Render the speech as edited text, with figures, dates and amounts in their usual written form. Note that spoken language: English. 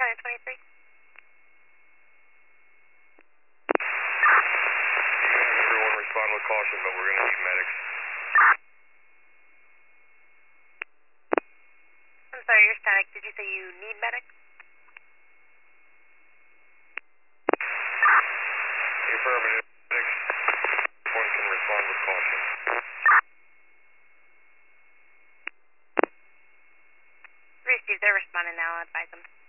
County 23. Everyone respond with caution, but we're going to need medics. I'm sorry, you're static. Did you say you need medics? Affirmative. Medics. Everyone can respond with caution. Received. They're responding now. I'll advise them.